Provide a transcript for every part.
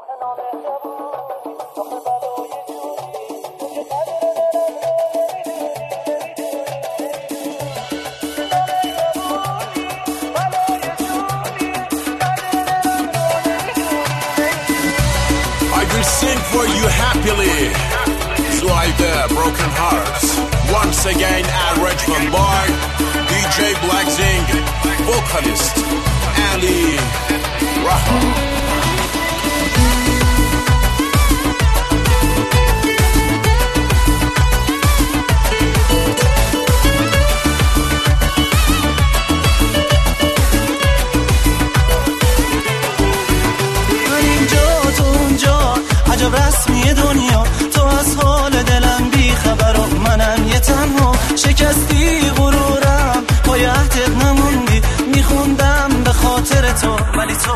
Sing for you happily to all the broken hearts. Once again, arrangement by DJ Black Zing, vocalist Ali Rahman. رسمی دنیا تو از حال دلم بی خبر و منم یه تنها شکستی غرورم پای عهدت نموندی میخوندم به خاطر تو ولی تو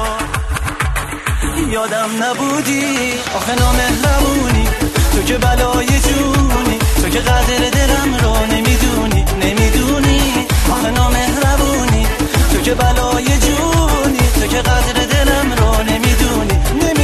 یادم نبودی آخه نامهربونی تو که بلای جونی تو که قدر دلم رو نمیدونی آخه نامهربونی تو که بلای جونی تو که قدر دلم رو نمیدونی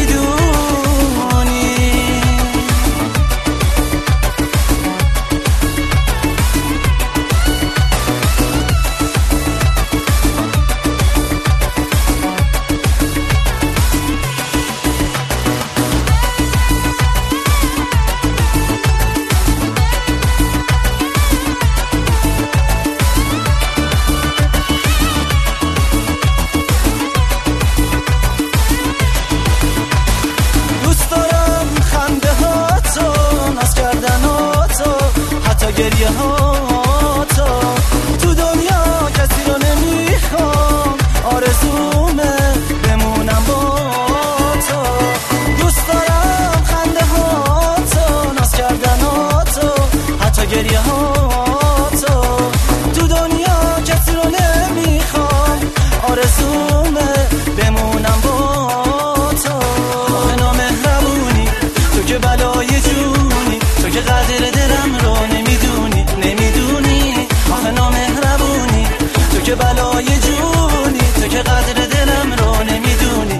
گریه ها تو دنیا کسی رو نمیخوام آرزومه بمونم با تو دوست دارم خنده ها تو ناز کردن ها تو حتی گریه ها تو دنیا کسی رو نمیخوام آرزومه بمونم با تو آخه نامهربونی تو که بلای جونی تو که قدر دلم رو نمیدونی آخه نامهربونی تو که بلای جونی تو که قدر دلم رو نمیدونی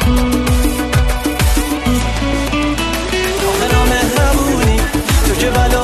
تو که